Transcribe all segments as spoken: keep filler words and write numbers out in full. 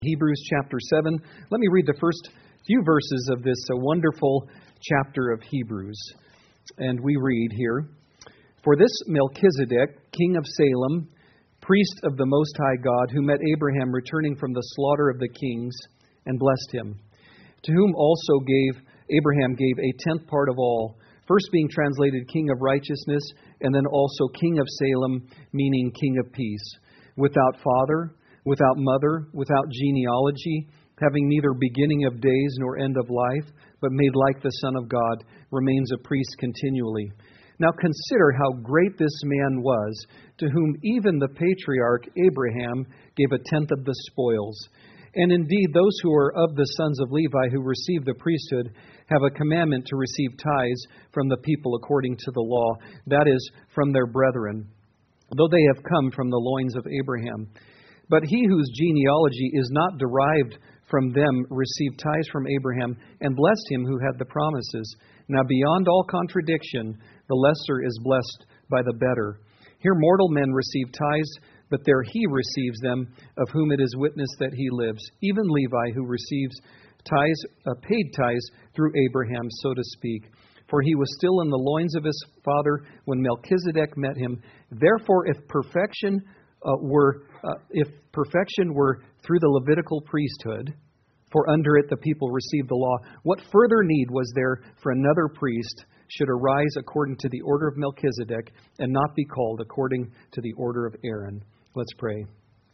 Hebrews chapter seven. Let me read the first few verses of this uh, wonderful chapter of Hebrews. And we read here, "For this Melchizedek, king of Salem, priest of the Most High God, who met Abraham returning from the slaughter of the kings, and blessed him, to whom also gave Abraham gave a tenth part of all, first being translated King of Righteousness, and then also King of Salem, meaning King of Peace, without father, without mother, without genealogy, having neither beginning of days nor end of life, but made like the Son of God, remains a priest continually. Now consider how great this man was, to whom even the patriarch Abraham gave a tenth of the spoils. And indeed, those who are of the sons of Levi who receive the priesthood have a commandment to receive tithes from the people according to the law, that is, from their brethren, though they have come from the loins of Abraham. But he whose genealogy is not derived from them received tithes from Abraham, and blessed him who had the promises. Now beyond all contradiction, the lesser is blessed by the better. Here mortal men receive tithes, but there he receives them, of whom it is witness that he lives. Even Levi, who receives tithes, uh, paid tithes through Abraham, so to speak. For he was still in the loins of his father when Melchizedek met him. Therefore, if perfection uh, were uh, if perfection were through the Levitical priesthood, for under it the people received the law, what further need was there for another priest should arise according to the order of Melchizedek, and not be called according to the order of Aaron?" Let's pray.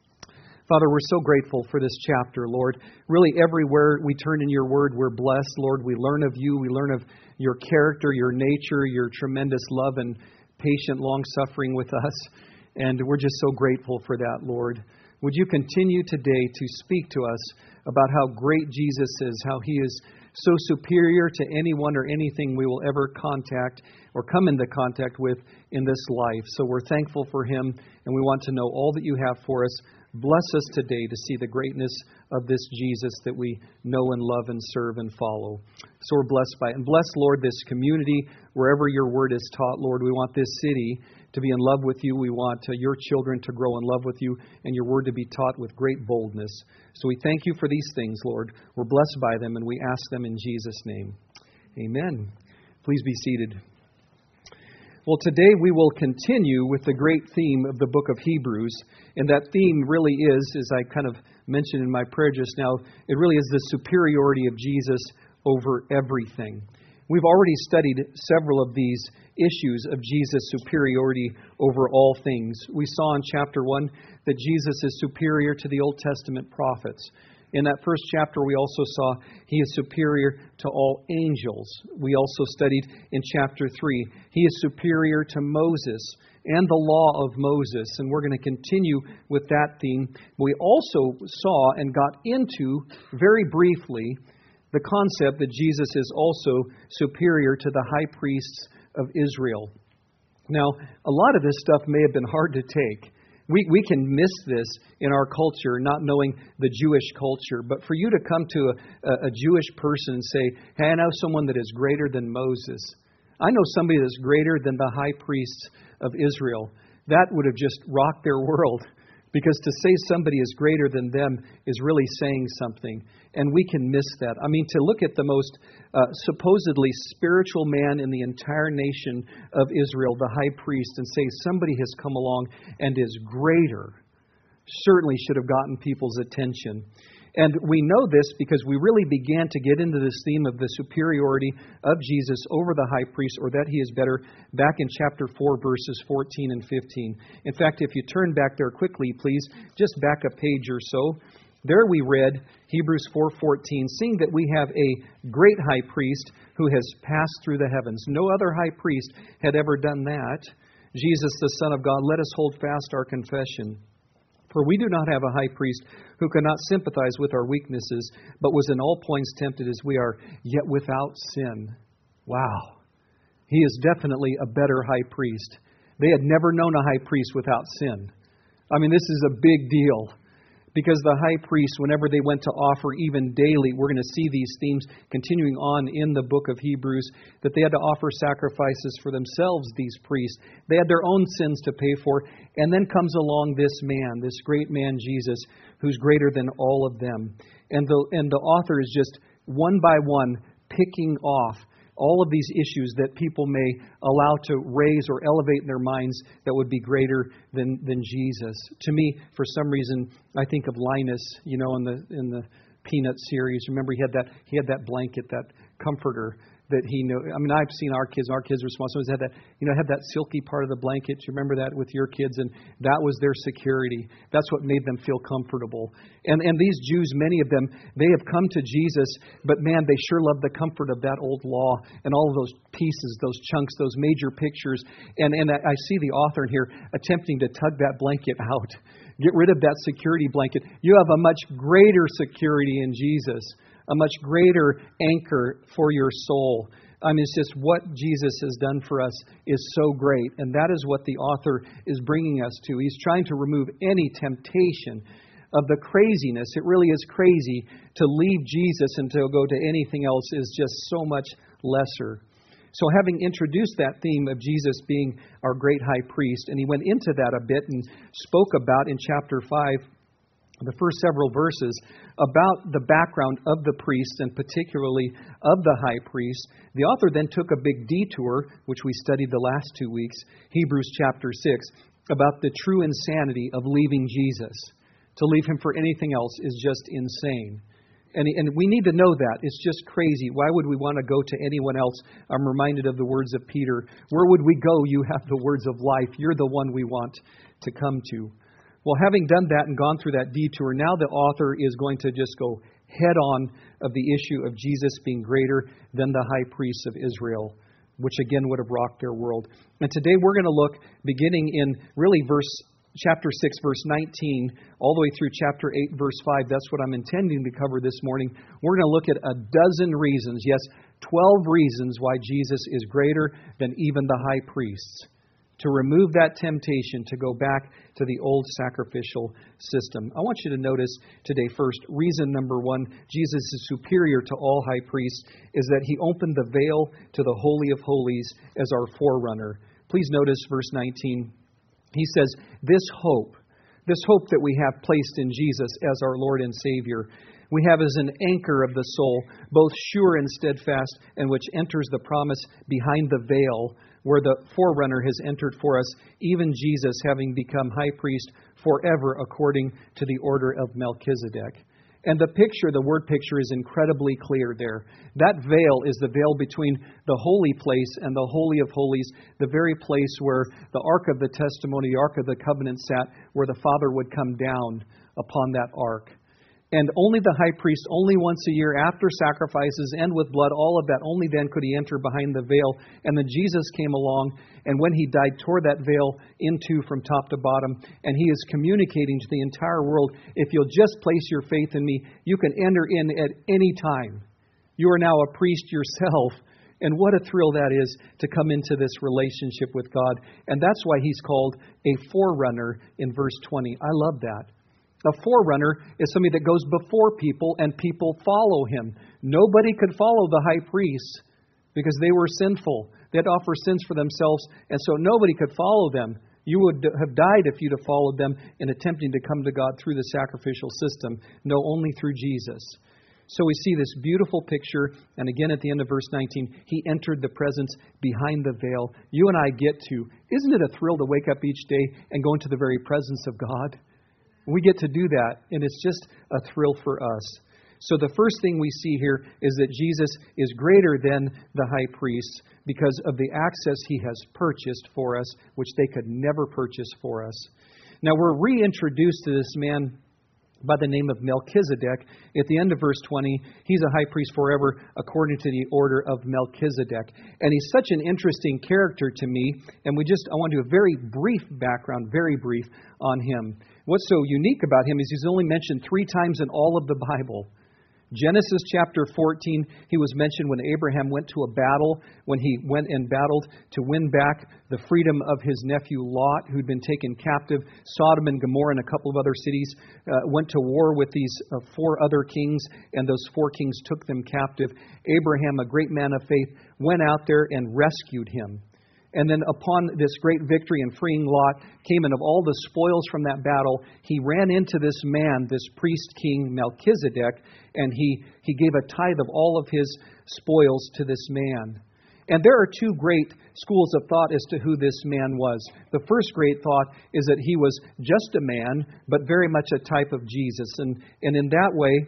Father, we're so grateful for this chapter, Lord. Really, everywhere we turn in your word, we're blessed. Lord, we learn of you. We learn of your character, your nature, your tremendous love and patient long-suffering with us. And we're just so grateful for that, Lord. Would you continue today to speak to us about how great Jesus is, how he is so superior to anyone or anything we will ever contact or come into contact with in this life. So we're thankful for him, and we want to know all that you have for us. Bless us today to see the greatness of this Jesus that we know and love and serve and follow. So we're blessed by it. And bless, Lord, this community, wherever your word is taught, Lord. We want this city to be in love with you. We want uh, your children to grow in love with you and your word to be taught with great boldness. So we thank you for these things, Lord. We're blessed by them, and we ask them in Jesus' name. Amen. Please be seated. Well, today we will continue with the great theme of the book of Hebrews. And that theme really is, as I kind of mentioned in my prayer just now, it really is the superiority of Jesus over everything. We've already studied several of these issues of Jesus' superiority over all things. We saw in chapter one that Jesus is superior to the Old Testament prophets. In that first chapter, we also saw he is superior to all angels. We also studied in chapter three, he is superior to Moses and the law of Moses. And we're going to continue with that theme. We also saw and got into, very briefly, the concept that Jesus is also superior to the high priests of Israel. Now, a lot of this stuff may have been hard to take. We we can miss this in our culture, not knowing the Jewish culture. But for you to come to a, a Jewish person and say, hey, I know someone that is greater than Moses. I know somebody that's greater than the high priests of Israel. That would have just rocked their world. Because to say somebody is greater than them is really saying something. And we can miss that. I mean, to look at the most uh, supposedly spiritual man in the entire nation of Israel, the high priest, and say somebody has come along and is greater, certainly should have gotten people's attention. And we know this because we really began to get into this theme of the superiority of Jesus over the high priest, or that he is better, back in chapter four, verses fourteen and fifteen. In fact, if you turn back there quickly, please, just back a page or so. There we read Hebrews four fourteen, seeing that we have a great high priest who has passed through the heavens. No other high priest had ever done that. Jesus, the Son of God, let us hold fast our confession. For we do not have a high priest who cannot sympathize with our weaknesses, but was in all points tempted as we are, yet without sin. Wow. He is definitely a better high priest. They had never known a high priest without sin. I mean, this is a big deal. Because the high priest, whenever they went to offer even daily, we're going to see these themes continuing on in the book of Hebrews, that they had to offer sacrifices for themselves, these priests. They had their own sins to pay for. And then comes along this man, this great man Jesus, who's greater than all of them. And the, and the author is just one by one picking off all of these issues that people may allow to raise or elevate in their minds that would be greater than, than Jesus. To me, for some reason, I think of Linus, you know, in the in the Peanut series. Remember, he had that he had that blanket, that comforter that he knew. I mean, I've seen our kids. Our kids were small. So had that, you know, had that silky part of the blanket. You remember that with your kids, and that was their security. That's what made them feel comfortable. And and these Jews, many of them, they have come to Jesus, but man, they sure love the comfort of that old law and all of those pieces, those chunks, those major pictures. And and I see the author in here attempting to tug that blanket out. Get rid of that security blanket. You have a much greater security in Jesus, a much greater anchor for your soul. I mean, it's just what Jesus has done for us is so great. And that is what the author is bringing us to. He's trying to remove any temptation of the craziness. It really is crazy to leave Jesus and to go to anything else is just so much lesser. So having introduced that theme of Jesus being our great high priest, and he went into that a bit and spoke about in chapter five, the first several verses, about the background of the priest and particularly of the high priest, the author then took a big detour, which we studied the last two weeks, Hebrews chapter six, about the true insanity of leaving Jesus. To leave him for anything else is just insane. And, and we need to know that. It's just crazy. Why would we want to go to anyone else? I'm reminded of the words of Peter. Where would we go? You have the words of life. You're the one we want to come to. Well, having done that and gone through that detour, now the author is going to just go head on of the issue of Jesus being greater than the high priests of Israel, which again would have rocked their world. And today we're going to look, beginning in really verse chapter six, verse nineteen, all the way through chapter eight, verse five. That's what I'm intending to cover this morning. We're going to look at a dozen reasons, yes, twelve reasons why Jesus is greater than even the high priests. To remove that temptation to go back to the old sacrificial system. I want you to notice today first, reason number one, Jesus is superior to all high priests, is that he opened the veil to the Holy of Holies as our forerunner. Please notice verse nineteen. He says, this hope, this hope that we have placed in Jesus as our Lord and Savior, we have as an anchor of the soul, both sure and steadfast, and which enters the promise behind the veil, where the forerunner has entered for us, even Jesus having become high priest forever according to the order of Melchizedek. And the picture, the word picture, is incredibly clear there. That veil is the veil between the holy place and the Holy of Holies, the very place where the Ark of the Testimony, the Ark of the Covenant sat, where the Father would come down upon that Ark. And only the high priest, only once a year after sacrifices and with blood, all of that, only then could he enter behind the veil. And then Jesus came along, and when he died, tore that veil in two from top to bottom. And he is communicating to the entire world, if you'll just place your faith in me, you can enter in at any time. You are now a priest yourself. And what a thrill that is to come into this relationship with God. And that's why he's called a forerunner in verse twenty. I love that. A forerunner is somebody that goes before people and people follow him. Nobody could follow the high priests because they were sinful. They had to offer sins for themselves, and so nobody could follow them. You would have died if you'd have followed them in attempting to come to God through the sacrificial system. No, only through Jesus. So we see this beautiful picture, and again at the end of verse nineteen, he entered the presence behind the veil. You and I get to, isn't it a thrill to wake up each day and go into the very presence of God? We get to do that, and it's just a thrill for us. So the first thing we see here is that Jesus is greater than the high priests because of the access he has purchased for us, which they could never purchase for us. Now we're reintroduced to this man by the name of Melchizedek. At the end of verse twenty, he's a high priest forever according to the order of Melchizedek. And he's such an interesting character to me, and we just I want to do a very brief background, very brief on him. What's so unique about him is he's only mentioned three times in all of the Bible. Genesis chapter fourteen, he was mentioned when Abraham went to a battle, when he went and battled to win back the freedom of his nephew Lot, who'd been taken captive. Sodom and Gomorrah and a couple of other cities uh, went to war with these uh, four other kings, and those four kings took them captive. Abraham, a great man of faith, went out there and rescued him. And then upon this great victory in freeing Lot, came in of all the spoils from that battle, he ran into this man, this priest king Melchizedek, and he, he gave a tithe of all of his spoils to this man. And there are two great schools of thought as to who this man was. The first great thought is that he was just a man, but very much a type of Jesus. And, and in that way,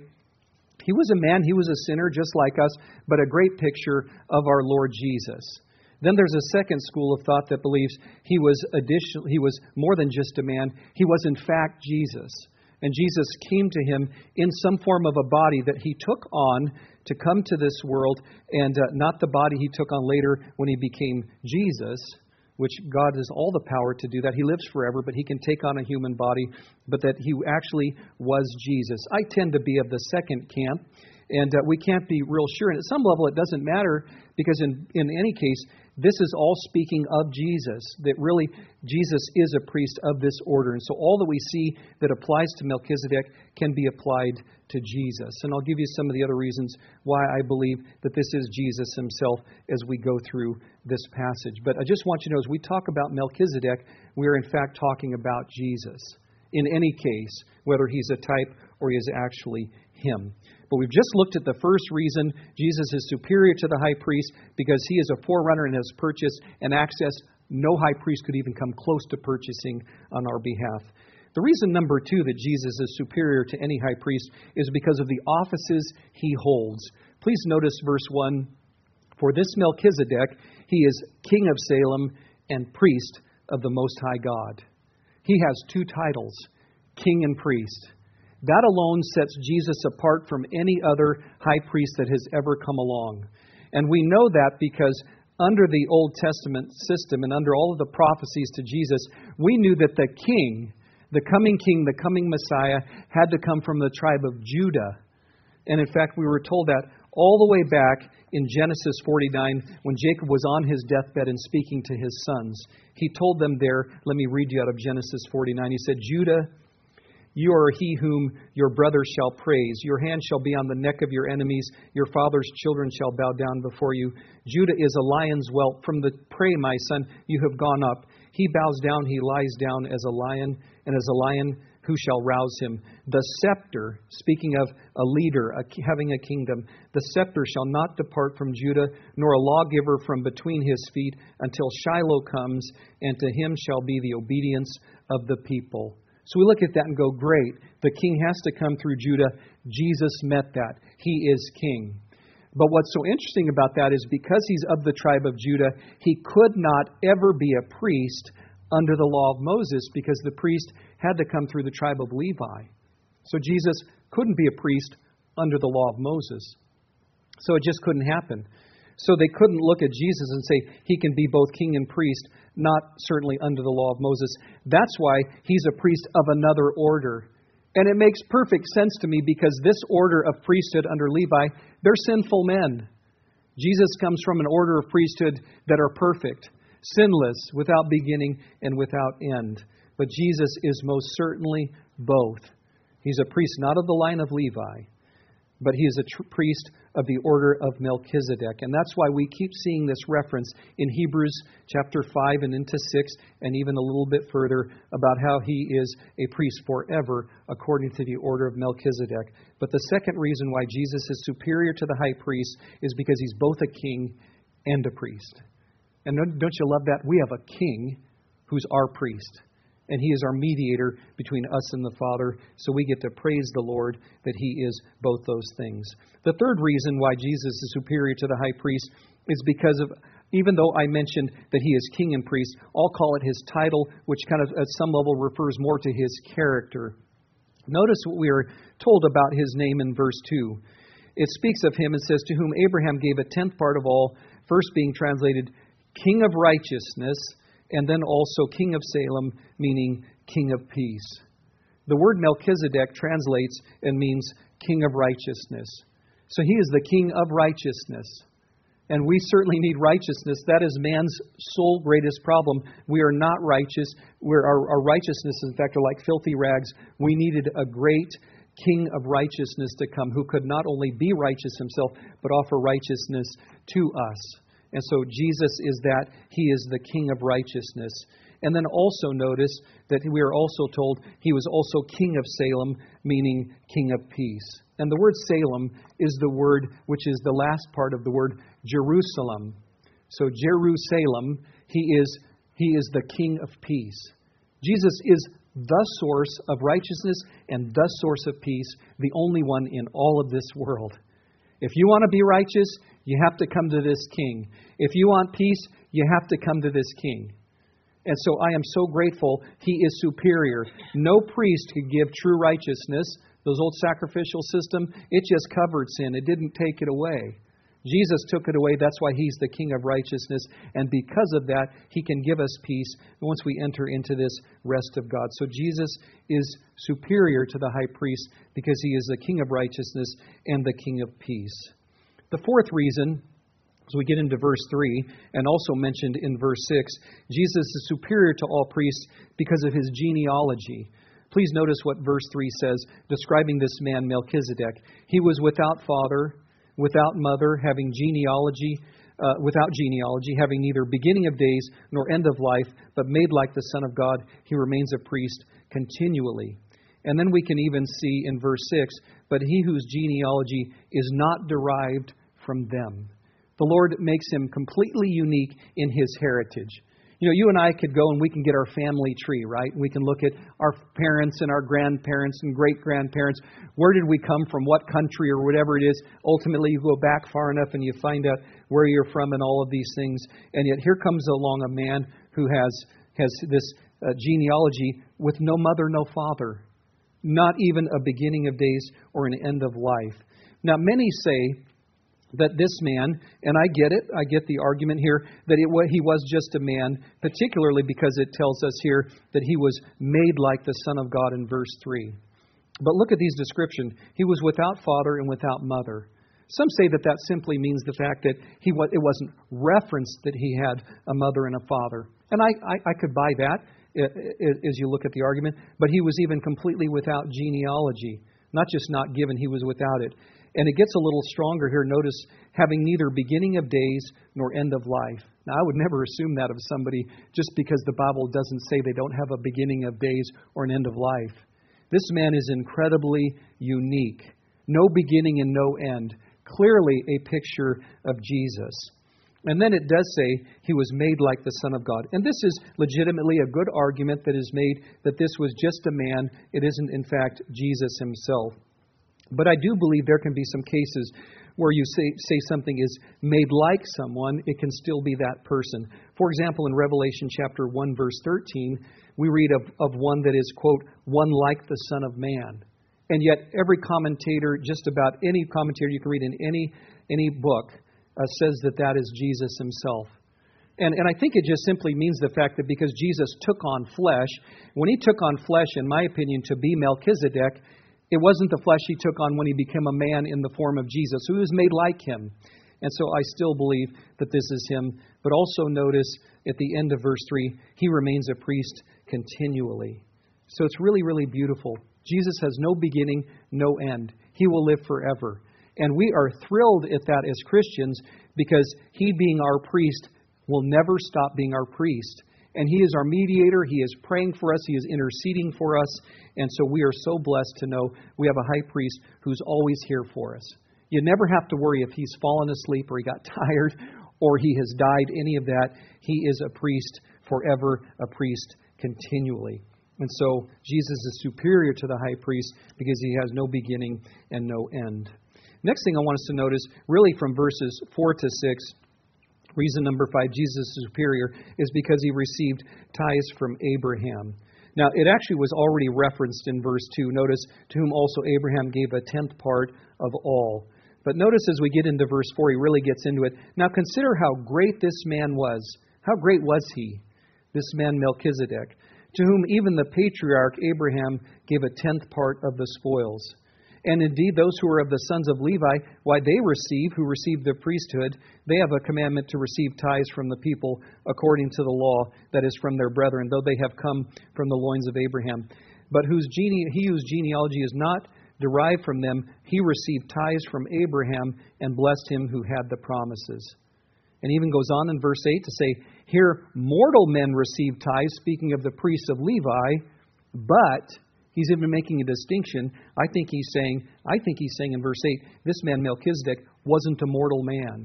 he was a man, he was a sinner just like us, but a great picture of our Lord Jesus. Then there's a second school of thought that believes he was additional, he was more than just a man. He was in fact Jesus. And Jesus came to him in some form of a body that he took on to come to this world, and uh, not the body he took on later when he became Jesus, which God has all the power to do that. He lives forever, but he can take on a human body, but that he actually was Jesus. I tend to be of the second camp, and uh, we can't be real sure. And at some level, it doesn't matter, because in, in any case, this is all speaking of Jesus, that really Jesus is a priest of this order. And so all that we see that applies to Melchizedek can be applied to Jesus. And I'll give you some of the other reasons why I believe that this is Jesus himself as we go through this passage. But I just want you to know, as we talk about Melchizedek, we are in fact talking about Jesus. In any case, whether he's a type or he is actually him. But we've just looked at the first reason Jesus is superior to the high priest, because he is a forerunner and has purchased an access no high priest could even come close to purchasing on our behalf. The reason number two that Jesus is superior to any high priest is because of the offices he holds. Please notice verse one. For this Melchizedek, he is king of Salem and priest of the Most High God. He has two titles, king and priest. That alone sets Jesus apart from any other high priest that has ever come along. And we know that because under the Old Testament system and under all of the prophecies to Jesus, we knew that the king, the coming king, the coming Messiah, had to come from the tribe of Judah. And in fact, we were told that all the way back in Genesis forty-nine, when Jacob was on his deathbed and speaking to his sons. He told them there, let me read you out of Genesis forty-nine. He said, Judah, you are he whom your brothers shall praise. Your hand shall be on the neck of your enemies. Your father's children shall bow down before you. Judah is a lion's whelp. From the prey, my son, you have gone up. He bows down, he lies down as a lion, and as a lion, who shall rouse him? The scepter, speaking of a leader, a, having a kingdom, the scepter shall not depart from Judah, nor a lawgiver from between his feet, until Shiloh comes, and to him shall be the obedience of the people. So we look at that and go, great, the king has to come through Judah. Jesus met that. He is king. But what's so interesting about that is because he's of the tribe of Judah, he could not ever be a priest under the law of Moses, because the priest had to come through the tribe of Levi. So Jesus couldn't be a priest under the law of Moses. So it just couldn't happen. So they couldn't look at Jesus and say he can be both king and priest, not certainly under the law of Moses. That's why he's a priest of another order. And it makes perfect sense to me, because this order of priesthood under Levi, they're sinful men. Jesus comes from an order of priesthood that are perfect, sinless, without beginning and without end. But Jesus is most certainly both. He's a priest not of the line of Levi, but he is a tr- priest of the order of Melchizedek. And that's why we keep seeing this reference in Hebrews chapter five and into six, and even a little bit further, about how he is a priest forever according to the order of Melchizedek. But the second reason why Jesus is superior to the high priest is because he's both a king and a priest. And don't you love that? We have a king who's our priest. And he is our mediator between us and the Father. So we get to praise the Lord that he is both those things. The third reason why Jesus is superior to the high priest is because of, even though I mentioned that he is king and priest, I'll call it his title, which kind of at some level refers more to his character. Notice what we are told about his name in verse two. It speaks of him and says, to whom Abraham gave a tenth part of all, first being translated King of Righteousness, and then also King of Salem, meaning King of Peace. The word Melchizedek translates and means King of righteousness. So He is the King of righteousness. And we certainly need righteousness. That is man's sole greatest problem. We are not righteous. We're, our, our righteousness, in fact, are like filthy rags. We needed a great King of righteousness to come who could not only be righteous Himself, but offer righteousness to us. And so Jesus is that. He is the King of righteousness. And then also notice that we are also told He was also King of Salem, meaning King of peace. And the word Salem is the word which is the last part of the word Jerusalem. So Jerusalem, He is, he is the King of peace. Jesus is the source of righteousness and the source of peace, the only one in all of this world. If you want to be righteous, you have to come to this King. If you want peace, you have to come to this King. And so I am so grateful He is superior. No priest could give true righteousness. Those old sacrificial system, it just covered sin. It didn't take it away. Jesus took it away. That's why He's the King of righteousness. And because of that, He can give us peace once we enter into this rest of God. So Jesus is superior to the high priest because He is the King of righteousness and the King of peace. The fourth reason, as we get into verse three, and also mentioned in verse six, Jesus is superior to all priests because of His genealogy. Please notice what verse three says, describing this man Melchizedek. He was without father, without mother, having genealogy, uh, without genealogy, having neither beginning of days nor end of life, but made like the Son of God. He remains a priest continually. And then we can even see in verse six, but he whose genealogy is not derived from them. The Lord makes him completely unique in his heritage. You know, you and I could go and we can get our family tree, right? We can look at our parents and our grandparents and great-grandparents. Where did we come from? What country or whatever it is? Ultimately, you go back far enough and you find out where you're from and all of these things. And yet here comes along a man who has, has this uh, genealogy with no mother, no father. Not even a beginning of days or an end of life. Now, many say that this man, and I get it, I get the argument here, that it, he was just a man, particularly because it tells us here that he was made like the Son of God in verse three. But look at these descriptions. He was without father and without mother. Some say that that simply means the fact that he it wasn't referenced that he had a mother and a father. And I, I, I could buy that as you look at the argument, but he was even completely without genealogy. Not just not given, he was without it. And it gets a little stronger here. Notice, having neither beginning of days nor end of life. Now, I would never assume that of somebody just because the Bible doesn't say they don't have a beginning of days or an end of life. This man is incredibly unique. No beginning and no end. Clearly a picture of Jesus. And then it does say he was made like the Son of God. And this is legitimately a good argument that is made that this was just a man. It isn't, in fact, Jesus himself. But I do believe there can be some cases where you say, say something is made like someone, it can still be that person. For example, in Revelation chapter one, verse thirteen, we read of, of one that is, quote, one like the Son of Man. And yet every commentator, just about any commentator you can read in any, any book, uh, says that that is Jesus himself. And, and I think it just simply means the fact that because Jesus took on flesh, when he took on flesh, in my opinion, to be Melchizedek, it wasn't the flesh he took on when he became a man in the form of Jesus, who was made like him. And so I still believe that this is him. But also notice at the end of verse three, he remains a priest continually. So it's really, really beautiful. Jesus has no beginning, no end. He will live forever. And we are thrilled at that as Christians because he being our priest will never stop being our priest. And he is our mediator. He is praying for us. He is interceding for us. And so we are so blessed to know we have a high priest who's always here for us. You never have to worry if he's fallen asleep or he got tired or he has died, any of that. He is a priest forever, a priest continually. And so Jesus is superior to the high priest because he has no beginning and no end. Next thing I want us to notice, really from verses four to six, reason number five, Jesus is superior, is because he received tithes from Abraham. Now, it actually was already referenced in verse two. Notice, to whom also Abraham gave a tenth part of all. But notice as we get into verse four, he really gets into it. Now, consider how great this man was. How great was he, this man Melchizedek, to whom even the patriarch Abraham gave a tenth part of the spoils. And indeed, those who are of the sons of Levi, why they receive, who receive the priesthood, they have a commandment to receive tithes from the people according to the law, that is from their brethren, though they have come from the loins of Abraham. But whose gene- he whose genealogy is not derived from them, he received tithes from Abraham and blessed him who had the promises. And even goes on in verse eight to say, here mortal men receive tithes, speaking of the priests of Levi, but he's even making a distinction. I think he's saying, I think he's saying in verse eight, this man Melchizedek wasn't a mortal man.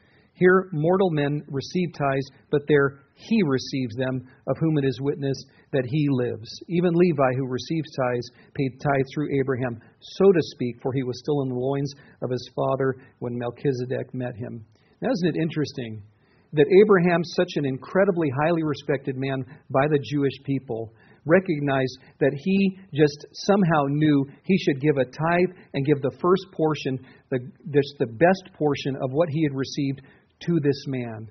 Here mortal men receive tithes, but there he receives them, of whom it is witness that he lives. Even Levi, who receives tithes, paid tithes through Abraham, so to speak, for he was still in the loins of his father when Melchizedek met him. Now, isn't it interesting that Abraham, such an incredibly highly respected man by the Jewish people, recognized that he just somehow knew he should give a tithe and give the first portion, the, just the best portion of what he had received to this man.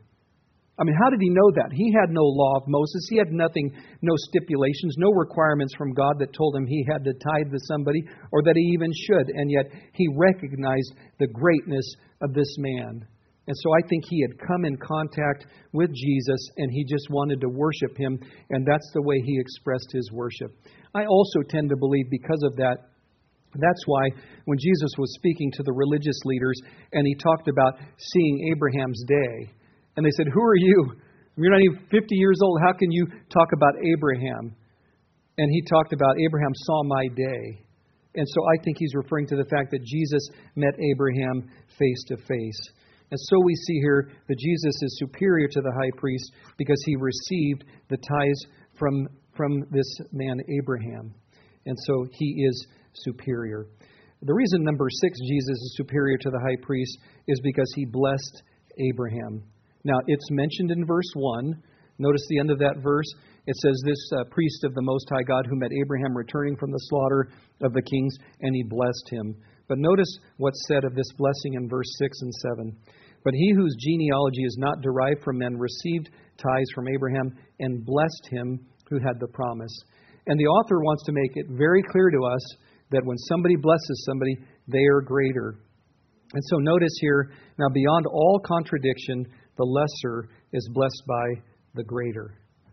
I mean, how did he know that? He had no law of Moses. He had nothing, no stipulations, no requirements from God that told him he had to tithe to somebody or that he even should. And yet he recognized the greatness of this man. And so I think he had come in contact with Jesus and he just wanted to worship him. And that's the way he expressed his worship. I also tend to believe because of that, that's why when Jesus was speaking to the religious leaders and he talked about seeing Abraham's day, and they said, who are you? You're not even fifty years old. How can you talk about Abraham? And he talked about Abraham saw my day. And so I think he's referring to the fact that Jesus met Abraham face to face. And so we see here that Jesus is superior to the high priest because he received the tithes from, from this man Abraham. And so he is superior. The reason, number six, Jesus is superior to the high priest is because he blessed Abraham. Now, it's mentioned in verse one. Notice the end of that verse. It says, this uh, priest of the Most High God who met Abraham returning from the slaughter of the kings, and he blessed him. But notice what's said of this blessing in verse six and seven. But he whose genealogy is not derived from men received tithes from Abraham and blessed him who had the promise. And the author wants to make it very clear to us that when somebody blesses somebody, they are greater. And so notice here, now beyond all contradiction, the lesser is blessed by the greater.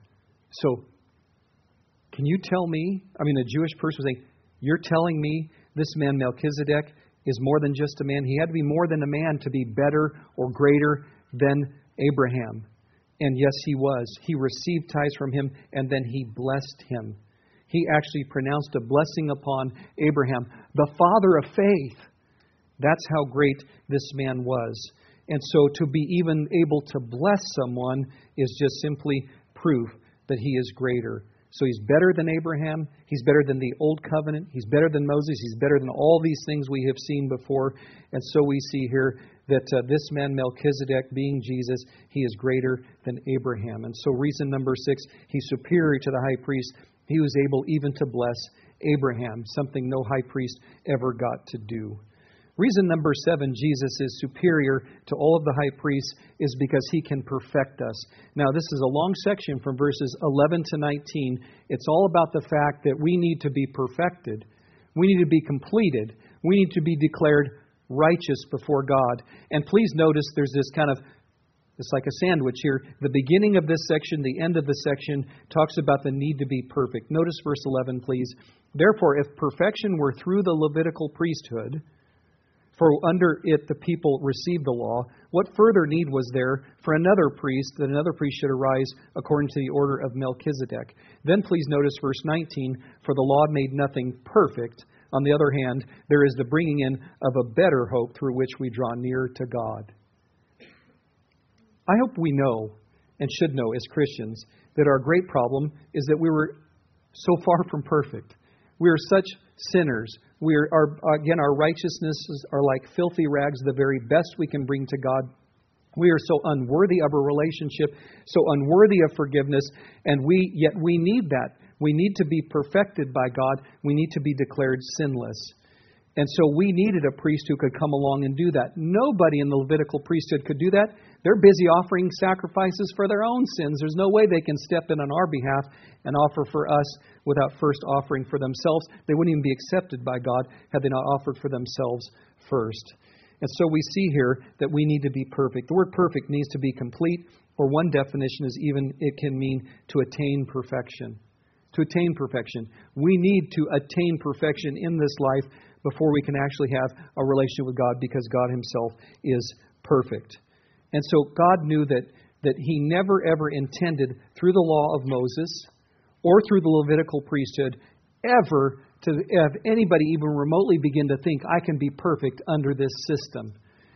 So, can you tell me, I mean, a Jewish person would say, you're telling me this man Melchizedek is more than just a man? He had to be more than a man to be better or greater than Abraham. And yes, he was. He received tithes from him, and then he blessed him. He actually pronounced a blessing upon Abraham, the father of faith. That's how great this man was. And so to be even able to bless someone is just simply proof that he is greater. So he's better than Abraham. He's better than the Old Covenant. He's better than Moses. He's better than all these things we have seen before. And so we see here that uh, this man Melchizedek, being Jesus, he is greater than Abraham. And so reason number six, he's superior to the high priest. He was able even to bless Abraham, something no high priest ever got to do. Reason number seven, Jesus is superior to all of the high priests, is because he can perfect us. Now, this is a long section from verses eleven to nineteen. It's all about the fact that we need to be perfected. We need to be completed. We need to be declared righteous before God. And please notice there's this kind of, it's like a sandwich here. The beginning of this section, the end of the section, talks about the need to be perfect. Notice verse eleven, please. Therefore, if perfection were through the Levitical priesthood, for under it the people received the law, what further need was there for another priest, that another priest should arise according to the order of Melchizedek? Then please notice verse nineteen, for the law made nothing perfect. On the other hand, there is the bringing in of a better hope through which we draw near to God. I hope we know, and should know as Christians, that our great problem is that we were so far from perfect. We are such sinners. We are, our, again, our righteousnesses are like filthy rags, the very best we can bring to God. We are so unworthy of a relationship, so unworthy of forgiveness, and we yet we need that. We need to be perfected by God. We need to be declared sinless. And so we needed a priest who could come along and do that. Nobody in the Levitical priesthood could do that. They're busy offering sacrifices for their own sins. There's no way they can step in on our behalf and offer for us without first offering for themselves. They wouldn't even be accepted by God had they not offered for themselves first. And so we see here that we need to be perfect. The word perfect means to be complete, or one definition is even it can mean to attain perfection. To attain perfection. We need to attain perfection in this life before we can actually have a relationship with God, because God Himself is perfect. And so God knew that, that He never ever intended through the law of Moses or through the Levitical priesthood ever to have anybody even remotely begin to think, I can be perfect under this system.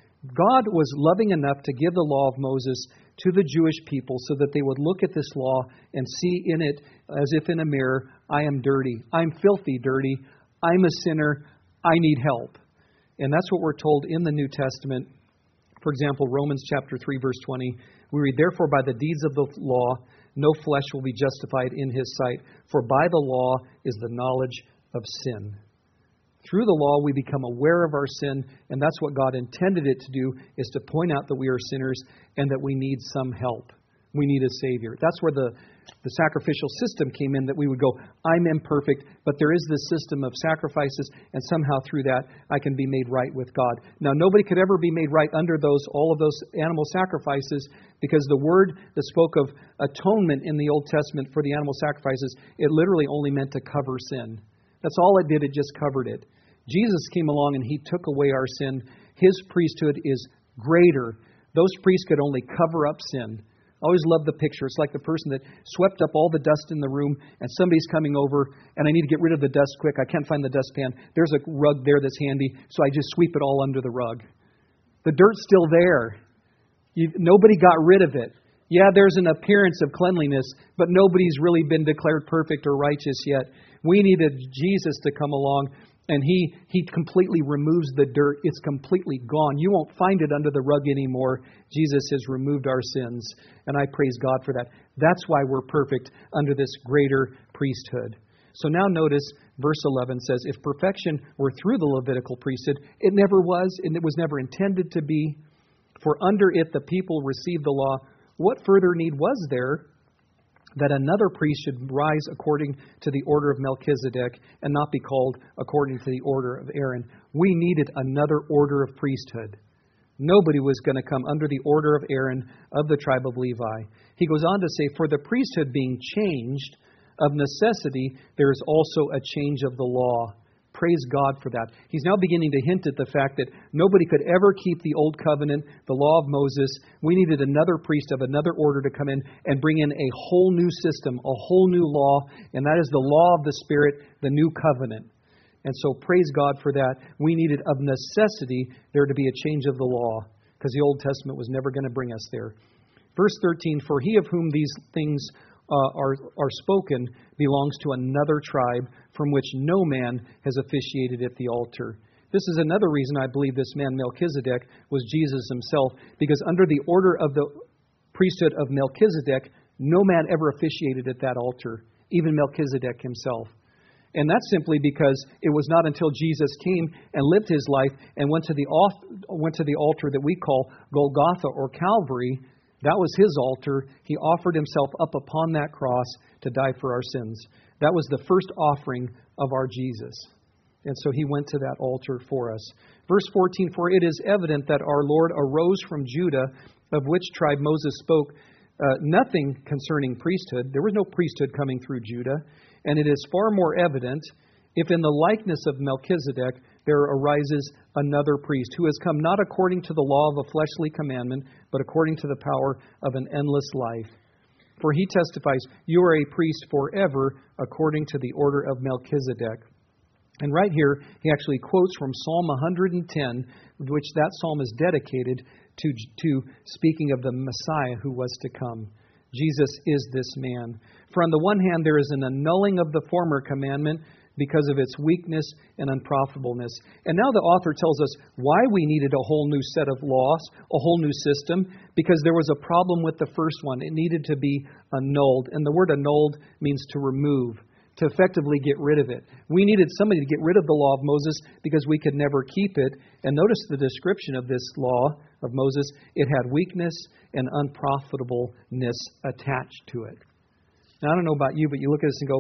God was loving enough to give the law of Moses to the Jewish people so that they would look at this law and see in it as if in a mirror, I am dirty, I'm filthy dirty, I'm a sinner, I need help. And that's what we're told in the New Testament. For example, Romans chapter three, verse twenty, we read, therefore by the deeds of the law, no flesh will be justified in His sight, for by the law is the knowledge of sin. Through the law, we become aware of our sin, and that's what God intended it to do, is to point out that we are sinners and that we need some help. We need a Savior. That's where the, the sacrificial system came in, that we would go, I'm imperfect, but there is this system of sacrifices, and somehow through that, I can be made right with God. Now, nobody could ever be made right under those all of those animal sacrifices, because the word that spoke of atonement in the Old Testament for the animal sacrifices, it literally only meant to cover sin. That's all it did, it just covered it. Jesus came along and He took away our sin. His priesthood is greater. Those priests could only cover up sin. I always love the picture. It's like the person that swept up all the dust in the room, and somebody's coming over, and I need to get rid of the dust quick. I can't find the dustpan. There's a rug there that's handy, so I just sweep it all under the rug. The dirt's still there. You, nobody got rid of it. Yeah, there's an appearance of cleanliness, but nobody's really been declared perfect or righteous yet. We needed Jesus to come along, and He He completely removes the dirt. It's completely gone. You won't find it under the rug anymore. Jesus has removed our sins, and I praise God for that. That's why we're perfect under this greater priesthood. So now notice verse eleven says, if perfection were through the Levitical priesthood, it never was, and it was never intended to be. For under it the people received the law. What further need was there that another priest should rise according to the order of Melchizedek and not be called according to the order of Aaron? We needed another order of priesthood. Nobody was going to come under the order of Aaron of the tribe of Levi. He goes on to say, for the priesthood being changed, of necessity, there is also a change of the law. Praise God for that. He's now beginning to hint at the fact that nobody could ever keep the old covenant, the law of Moses. We needed another priest of another order to come in and bring in a whole new system, a whole new law, and that is the law of the Spirit, the new covenant. And so praise God for that. We needed of necessity there to be a change of the law, because the Old Testament was never going to bring us there. Verse thirteen, for he of whom these things uh, are, are spoken belongs to another tribe from which no man has officiated at the altar. This is another reason I believe this man Melchizedek was Jesus himself, because under the order of the priesthood of Melchizedek, no man ever officiated at that altar, even Melchizedek himself. And that's simply because it was not until Jesus came and lived His life and went to the off, went to the altar that we call Golgotha or Calvary. That was His altar. He offered Himself up upon that cross to die for our sins. That was the first offering of our Jesus. And so He went to that altar for us. Verse fourteen, for it is evident that our Lord arose from Judah, of which tribe Moses spoke uh, nothing concerning priesthood. There was no priesthood coming through Judah. And it is far more evident if in the likeness of Melchizedek there arises another priest who has come not according to the law of a fleshly commandment, but according to the power of an endless life. For he testifies, you are a priest forever according to the order of Melchizedek. And right here, he actually quotes from Psalm one hundred ten, which that psalm is dedicated to, to speaking of the Messiah who was to come. Jesus is this man. For on the one hand, there is an annulling of the former commandment because of its weakness and unprofitableness. And now the author tells us why we needed a whole new set of laws, a whole new system, because there was a problem with the first one. It needed to be annulled. And the word annulled means to remove, to effectively get rid of it. We needed somebody to get rid of the law of Moses because we could never keep it. And notice the description of this law of Moses. It had weakness and unprofitableness attached to it. Now, I don't know about you, but you look at this and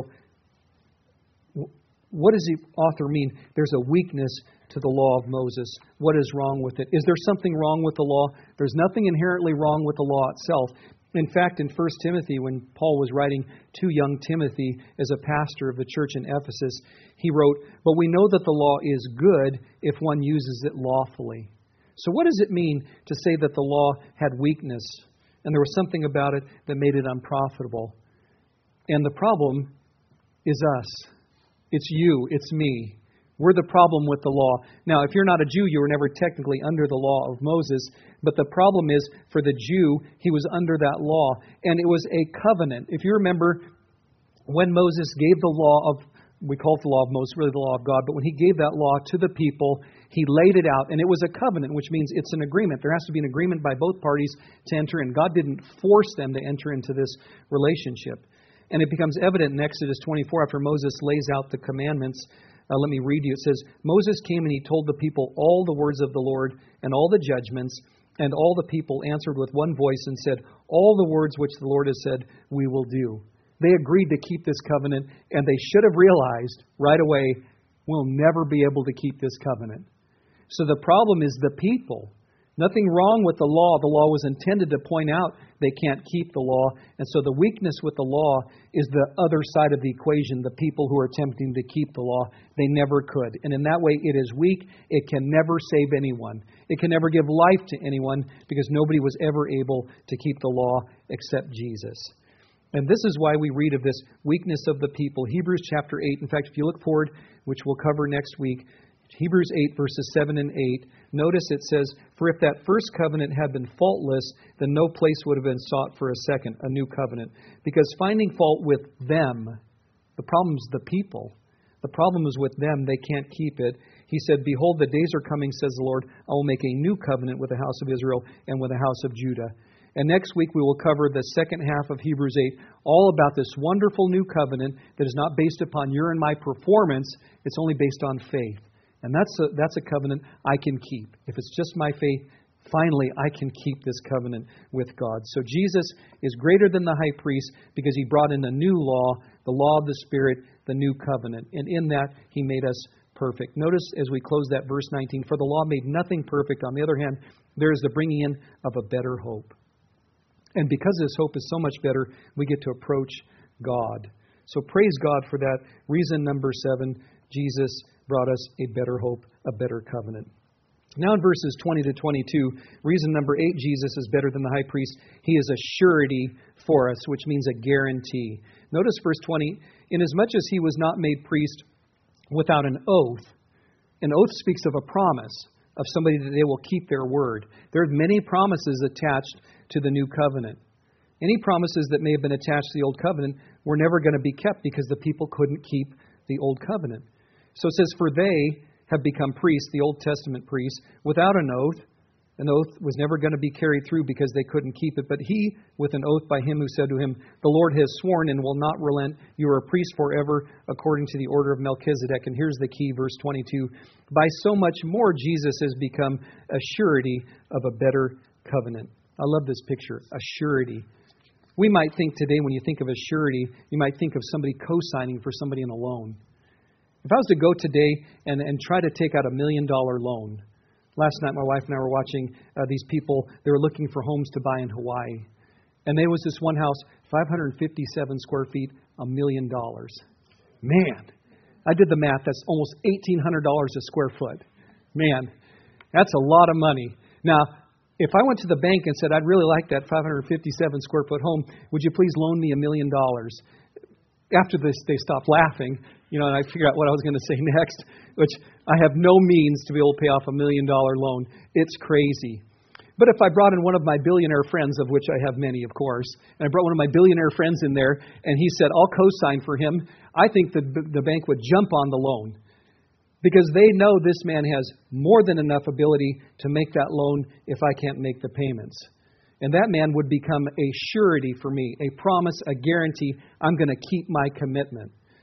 go, what does the author mean? There's a weakness to the law of Moses. What is wrong with it? Is there something wrong with the law? There's nothing inherently wrong with the law itself. In fact, in First Timothy, when Paul was writing to young Timothy as a pastor of the church in Ephesus, he wrote, "But we know that the law is good if one uses it lawfully." So what does it mean to say that the law had weakness and there was something about it that made it unprofitable? And the problem is us. It's you. It's me. We're the problem with the law. Now, if you're not a Jew, you were never technically under the law of Moses. But the problem is, for the Jew, he was under that law. And it was a covenant. If you remember, when Moses gave the law of, we call it the law of Moses, really the law of God, but when he gave that law to the people, he laid it out. And it was a covenant, which means it's an agreement. There has to be an agreement by both parties to enter in. God didn't force them to enter into this relationship. And it becomes evident in Exodus twenty-four, after Moses lays out the commandments. Uh, let me read you. It says, "Moses came and he told the people all the words of the Lord and all the judgments, and all the people answered with one voice and said, 'All the words which the Lord has said, we will do.'" They agreed to keep this covenant, and they should have realized right away, we'll never be able to keep this covenant. So the problem is the people. Nothing wrong with the law. The law was intended to point out they can't keep the law. And so the weakness with the law is the other side of the equation, the people who are attempting to keep the law. They never could. And in that way, it is weak. It can never save anyone. It can never give life to anyone because nobody was ever able to keep the law except Jesus. And this is why we read of this weakness of the people. Hebrews chapter eight. In fact, if you look forward, which we'll cover next week, Hebrews eight, verses seven and eight, notice it says, "For if that first covenant had been faultless, then no place would have been sought for a second, a new covenant. Because finding fault with them," the problem is the people. The problem is with them, they can't keep it. He said, "Behold, the days are coming, says the Lord, I will make a new covenant with the house of Israel and with the house of Judah." And next week we will cover the second half of Hebrews eight, all about this wonderful new covenant that is not based upon your and my performance. It's only based on faith. And that's a, that's a covenant I can keep. If it's just my faith, finally I can keep this covenant with God. So Jesus is greater than the high priest because he brought in a new law, the law of the Spirit, the new covenant. And in that, he made us perfect. Notice as we close that verse nineteen, "For the law made nothing perfect. On the other hand, there is the bringing in of a better hope." And because this hope is so much better, we get to approach God. So praise God for that. Reason number seven, Jesus brought us a better hope, a better covenant. Now in verses twenty to twenty-two, reason number eight, Jesus is better than the high priest. He is a surety for us, which means a guarantee. Notice verse twenty, "Inasmuch as he was not made priest without an oath," an oath speaks of a promise, of somebody that they will keep their word. There are many promises attached to the new covenant. Any promises that may have been attached to the old covenant were never going to be kept because the people couldn't keep the old covenant. So it says, "For they have become priests," the Old Testament priests, "without an oath." An oath was never going to be carried through because they couldn't keep it. "But he, with an oath by him who said to him, 'The Lord has sworn and will not relent. You are a priest forever according to the order of Melchizedek.'" And here's the key, verse twenty-two. "By so much more Jesus has become a surety of a better covenant." I love this picture, a surety. We might think today, when you think of a surety, you might think of somebody co-signing for somebody in a loan. If I was to go today and, and try to take out a million dollar loan, last night my wife and I were watching uh, these people, they were looking for homes to buy in Hawaii. And there was this one house, five hundred fifty-seven square feet, a million dollars. Man, I did the math, that's almost eighteen hundred dollars a square foot. Man, that's a lot of money. Now, if I went to the bank and said, "I'd really like that five hundred fifty-seven square foot home, would you please loan me a million dollars?" After this, they stopped laughing, you know, and I figured out what I was going to say next, which I have no means to be able to pay off a million dollar loan. It's crazy. But if I brought in one of my billionaire friends, of which I have many, of course, and I brought one of my billionaire friends in there, and he said, "I'll co-sign for him," I think the, the bank would jump on the loan. Because they know this man has more than enough ability to make that loan if I can't make the payments. And that man would become a surety for me, a promise, a guarantee. I'm going to keep my commitment.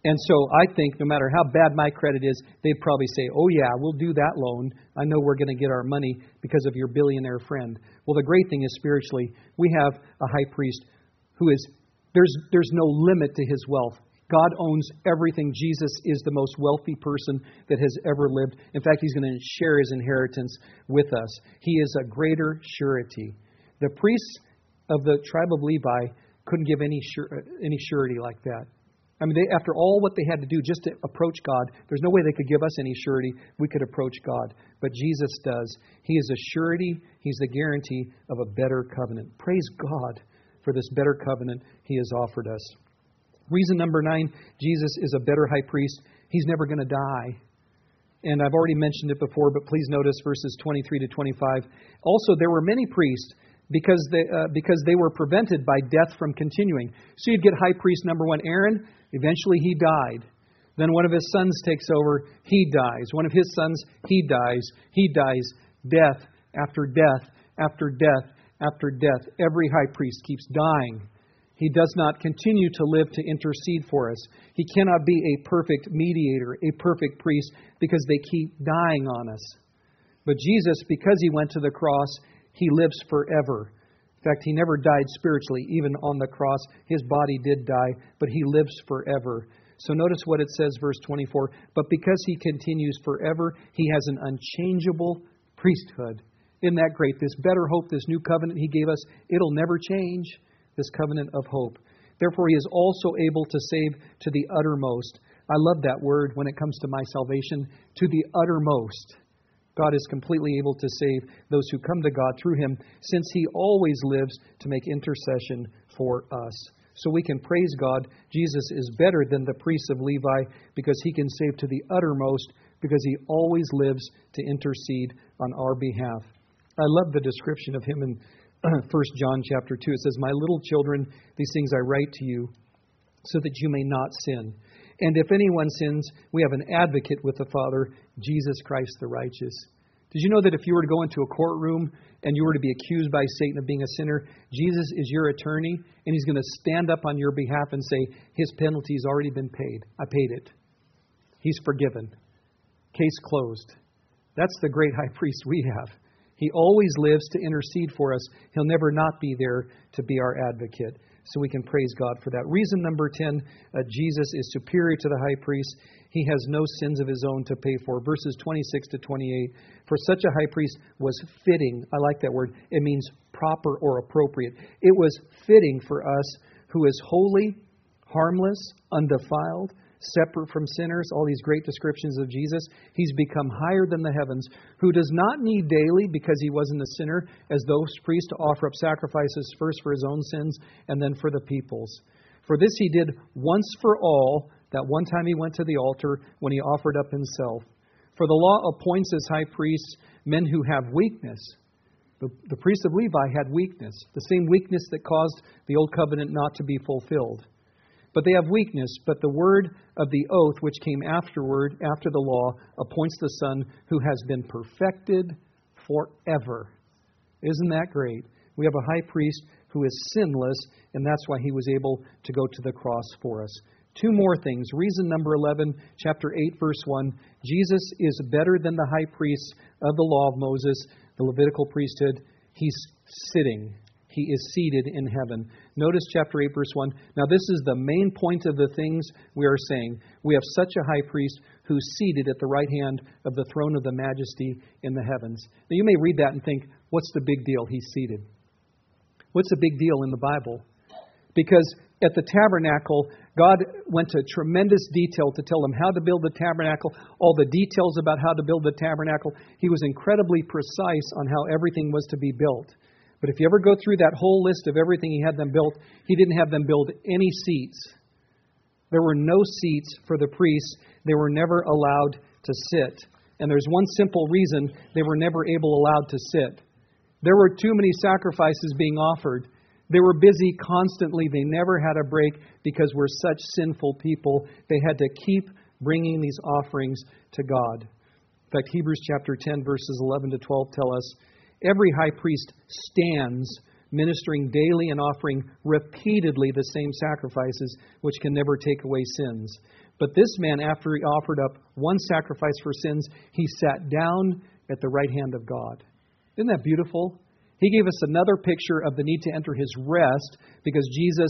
And so I think no matter how bad my credit is, they'd probably say, oh yeah, we'll do that loan. I know we're going to get our money because of your billionaire friend. Well, the great thing is spiritually, we have a high priest who is, there's, there's no limit to his wealth. God owns everything. Jesus is the most wealthy person that has ever lived. In fact, he's going to share his inheritance with us. He is a greater surety. The priests of the tribe of Levi couldn't give any sure, any surety like that. I mean, they, after all what they had to do just to approach God, there's no way they could give us any surety we could approach God. But Jesus does. He is a surety. He's the guarantee of a better covenant. Praise God for this better covenant He has offered us. Reason number nine, Jesus is a better high priest. He's never going to die. And I've already mentioned it before, but please notice verses twenty-three to twenty-five. Also, there were many priests because they, uh, because they were prevented by death from continuing. So you'd get high priest number one, Aaron. Eventually he died. Then one of his sons takes over. He dies. One of his sons, he dies. He dies. Death after death after death after death. Every high priest keeps dying. He does not continue to live to intercede for us. He cannot be a perfect mediator, a perfect priest, because they keep dying on us. But Jesus, because He went to the cross, He lives forever. In fact, He never died spiritually, even on the cross. His body did die, but He lives forever. So notice what it says, verse twenty-four. But because He continues forever, He has an unchangeable priesthood. Isn't that great? This better hope, this new covenant He gave us, it'll never change. This covenant of hope. Therefore, He is also able to save to the uttermost. I love that word when it comes to my salvation. To the uttermost. God is completely able to save those who come to God through Him, since He always lives to make intercession for us. So we can praise God. Jesus is better than the priests of Levi because He can save to the uttermost, because He always lives to intercede on our behalf. I love the description of Him in First John chapter two. It says, my little children, these things I write to you so that you may not sin. And if anyone sins, we have an advocate with the Father, Jesus Christ the righteous. Did you know that if you were to go into a courtroom and you were to be accused by Satan of being a sinner, Jesus is your attorney and He's going to stand up on your behalf and say, His penalty's already been paid. I paid it. He's forgiven. Case closed. That's the great high priest we have. He always lives to intercede for us. He'll never not be there to be our advocate. So we can praise God for that. Reason number ten, uh, Jesus is superior to the high priest. He has no sins of His own to pay for. Verses twenty-six to twenty-eight. For such a high priest was fitting. I like that word. It means proper or appropriate. It was fitting for us, who is holy, harmless, undefiled, separate from sinners, all these great descriptions of Jesus. He's become higher than the heavens, who does not need daily, because He wasn't a sinner, as those priests, to offer up sacrifices first for His own sins and then for the people's. For this He did once for all, that one time He went to the altar when He offered up Himself. For the law appoints as high priests men who have weakness. The, the priests of Levi had weakness, the same weakness that caused the old covenant not to be fulfilled. But they have weakness. But the word of the oath, which came afterward, after the law, appoints the Son who has been perfected forever. Isn't that great? We have a high priest who is sinless, and that's why He was able to go to the cross for us. Two more things. Reason number eleven, chapter eight, verse one. Jesus is better than the high priests of the law of Moses, the Levitical priesthood. He's sitting. He is seated in heaven. Notice chapter eight, verse one. Now this is the main point of the things we are saying. We have such a high priest who's seated at the right hand of the throne of the majesty in the heavens. Now you may read that and think, what's the big deal? He's seated. What's the big deal in the Bible? Because at the tabernacle, God went to tremendous detail to tell them how to build the tabernacle, all the details about how to build the tabernacle. He was incredibly precise on how everything was to be built. But if you ever go through that whole list of everything He had them built, He didn't have them build any seats. There were no seats for the priests. They were never allowed to sit. And there's one simple reason they were never able allowed to sit. There were too many sacrifices being offered. They were busy constantly. They never had a break because we're such sinful people. They had to keep bringing these offerings to God. In fact, Hebrews chapter ten, verses eleven to twelve tell us, every high priest stands ministering daily and offering repeatedly the same sacrifices, which can never take away sins. But this man, after he offered up one sacrifice for sins, he sat down at the right hand of God. Isn't that beautiful? He gave us another picture of the need to enter His rest because Jesus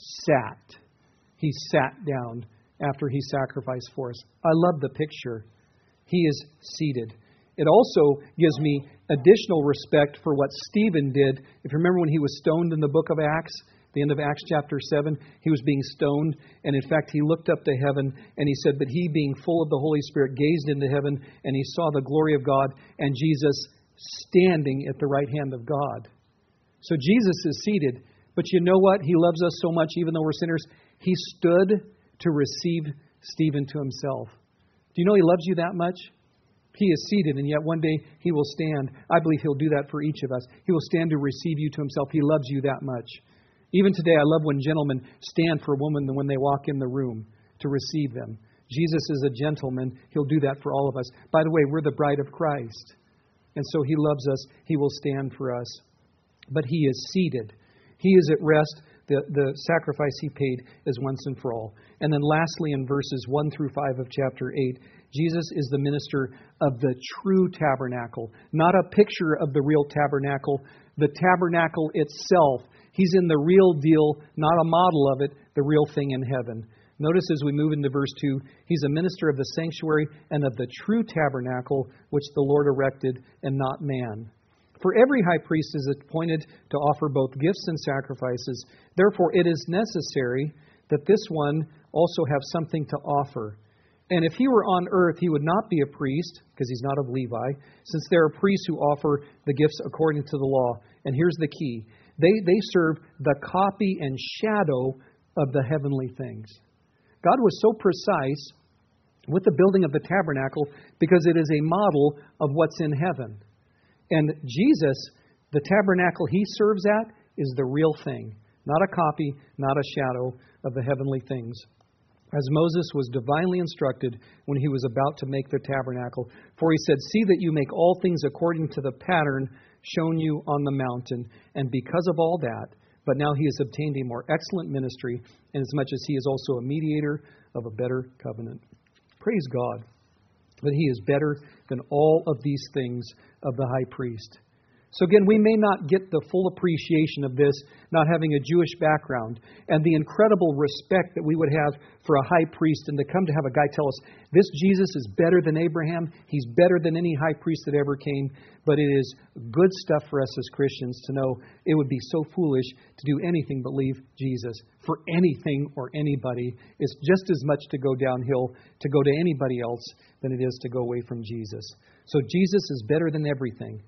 sat. He sat down after He sacrificed for us. I love the picture. He is seated. It also gives me additional respect for what Stephen did. If you remember when he was stoned in the book of Acts, the end of Acts chapter seven, he was being stoned. And in fact, he looked up to heaven and he said, but he being full of the Holy Spirit gazed into heaven and he saw the glory of God and Jesus standing at the right hand of God. So Jesus is seated. But you know what? He loves us so much, even though we're sinners. He stood to receive Stephen to himself. Do you know He loves you that much? He is seated, and yet one day He will stand. I believe He'll do that for each of us. He will stand to receive you to Himself. He loves you that much. Even today, I love when gentlemen stand for a woman when they walk in the room to receive them. Jesus is a gentleman. He'll do that for all of us. By the way, we're the bride of Christ. And so He loves us. He will stand for us. But He is seated. He is at rest. The, the sacrifice He paid is once and for all. And then lastly, in verses one through five of chapter eight, Jesus is the minister of the true tabernacle. Not a picture of the real tabernacle. The tabernacle itself. He's in the real deal, not a model of it, the real thing in heaven. Notice as we move into verse two, He's a minister of the sanctuary and of the true tabernacle which the Lord erected and not man. For every high priest is appointed to offer both gifts and sacrifices. Therefore, it is necessary that this one also have something to offer. And if he were on earth, he would not be a priest, because he's not of Levi, since there are priests who offer the gifts according to the law. And here's the key. They, they serve the copy and shadow of the heavenly things. God was so precise with the building of the tabernacle because it is a model of what's in heaven. And Jesus, the tabernacle He serves at, is the real thing. Not a copy, not a shadow of the heavenly things. As Moses was divinely instructed when he was about to make the tabernacle. For he said, see that you make all things according to the pattern shown you on the mountain. And because of all that, but now He has obtained a more excellent ministry, inasmuch as He is also a mediator of a better covenant. Praise God. But He is better than all of these things of the high priest. So again, we may not get the full appreciation of this, not having a Jewish background, and the incredible respect that we would have for a high priest, and to come to have a guy tell us, this Jesus is better than Abraham, He's better than any high priest that ever came. But it is good stuff for us as Christians to know it would be so foolish to do anything but leave Jesus. For anything or anybody, it's just as much to go downhill to go to anybody else than it is to go away from Jesus. So Jesus is better than everything.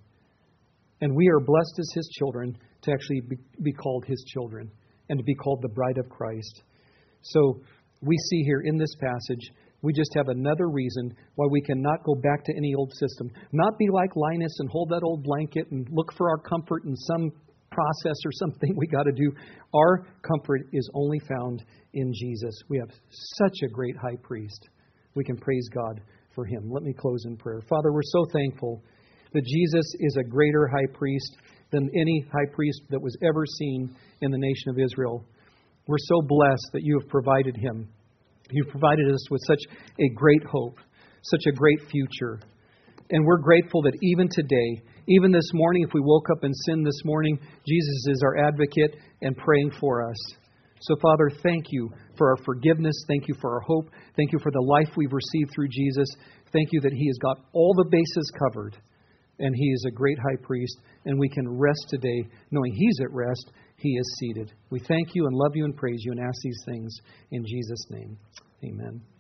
And we are blessed as His children to actually be, be called His children and to be called the bride of Christ. So we see here in this passage, we just have another reason why we cannot go back to any old system. Not be like Linus and hold that old blanket and look for our comfort in some process or something we got to do. Our comfort is only found in Jesus. We have such a great high priest. We can praise God for Him. Let me close in prayer. Father, we're so thankful that Jesus is a greater high priest than any high priest that was ever seen in the nation of Israel. We're so blessed that You have provided Him. You've provided us with such a great hope, such a great future. And we're grateful that even today, even this morning, if we woke up in sin this morning, Jesus is our advocate and praying for us. So, Father, thank You for our forgiveness. Thank You for our hope. Thank You for the life we've received through Jesus. Thank You that He has got all the bases covered. And He is a great high priest, and we can rest today knowing He's at rest. He is seated. We thank You and love You and praise You and ask these things in Jesus' name. Amen.